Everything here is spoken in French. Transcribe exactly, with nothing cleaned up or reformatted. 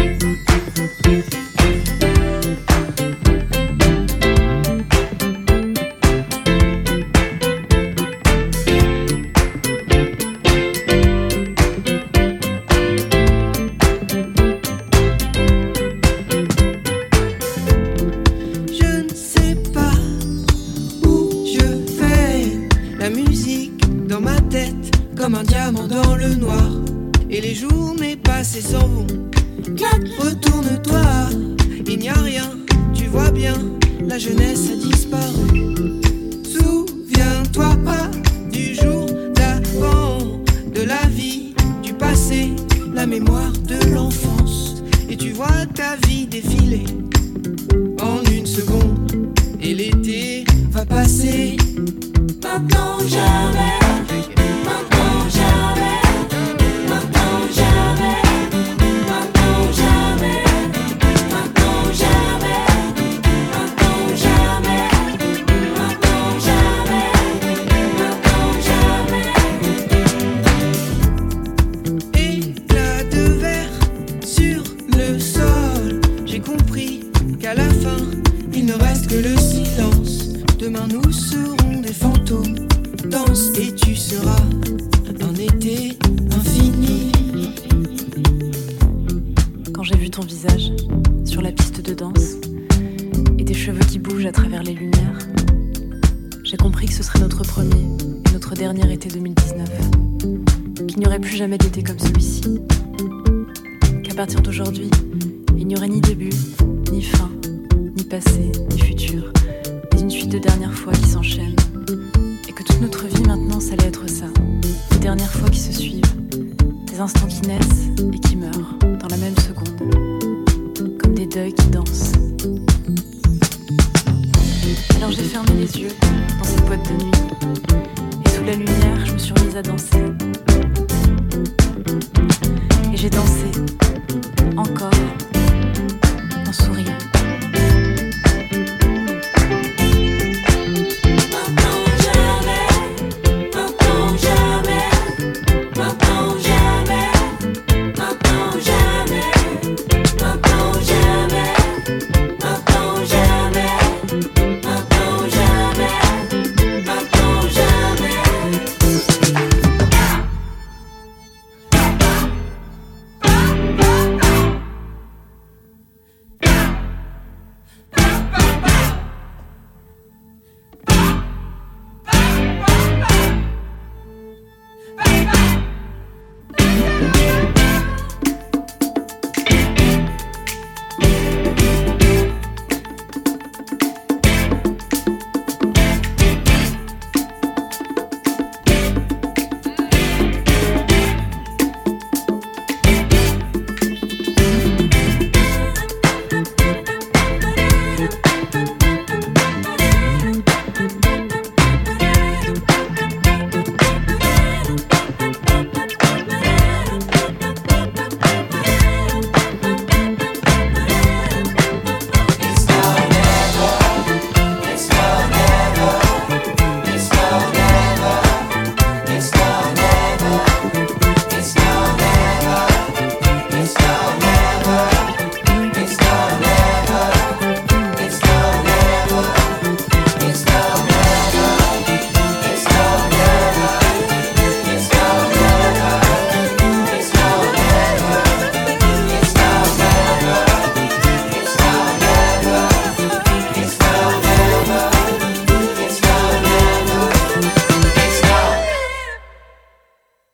Comme un diamant dans le noir. Et les journées passées s'en vont. Clac, retourne-toi. Il n'y a rien, tu vois bien. La jeunesse a disparu. Souviens-toi pas du jour d'avant, de la vie, du passé, la mémoire de l'enfance. Et tu vois ta vie défiler en une seconde. Et l'été va passer. Maintenant ou jamais. Demain nous serons des fantômes. Danse et tu seras un été infini. Quand j'ai vu ton visage sur la piste de danse et tes cheveux qui bougent à travers les lumières, j'ai compris que ce serait notre premier et notre dernier été deux mille dix-neuf. Qu'il n'y aurait plus jamais d'été comme celui-ci. Qu'à partir d'aujourd'hui, il n'y aurait ni début, ni fin, ni passé, ni futur. Une suite de dernières fois qui s'enchaînent. Et que toute notre vie maintenant, ça allait être ça. Des dernières fois qui se suivent. Des instants qui naissent et qui meurent dans la même seconde. Comme des deuils qui dansent. Alors j'ai fermé les yeux dans cette boîte de nuit. Et sous la lumière, je me suis remise à danser. Et j'ai dansé. Encore.